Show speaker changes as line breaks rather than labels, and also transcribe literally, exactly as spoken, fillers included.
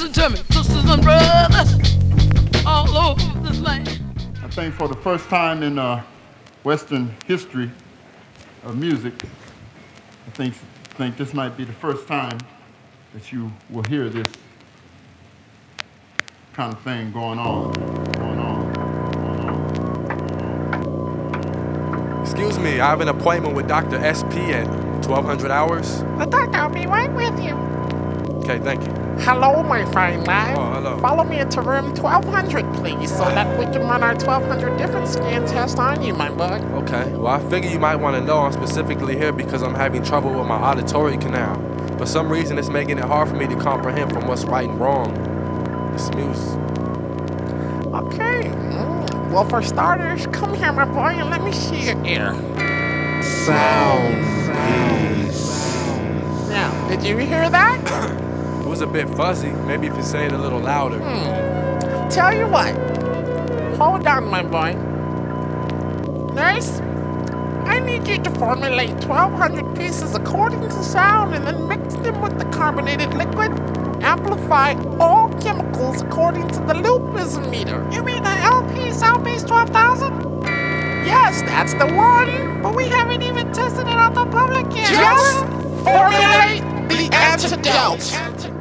Listen to me, sisters and brothers, all over this land.
I think for the first time in uh, Western history of music, I think, think this might be the first time that you will hear this kind of thing going on, going on, going on.
Excuse me, I have an appointment with Doctor S P at twelve hundred hours.
The doctor will be right with you.
Okay, thank you.
Hello, my fine man.
Oh, hello.
Follow me into room twelve hundred, please, so that we can run our twelve hundred different scan tests on you, my bud.
Okay, well, I figure you might want to know I'm specifically here because I'm having trouble with my auditory canal. For some reason, it's making it hard for me to comprehend from what's right and wrong. It's music.
Okay. Mm. Well, for starters, come here, my boy, and let me see your ear.
Sound peace.
Now, did you hear that?
It was a bit fuzzy. Maybe if you say it a little louder.
Hmm. Tell you what. Hold on, my boy. Nurse, I need you to formulate twelve hundred pieces according to sound and then mix them with the carbonated liquid. Amplify all chemicals according to the loopism meter. You mean the L P Soundbase twelve thousand? Yes, that's the one. But we haven't even tested it on the public yet. Just formulate the antidote.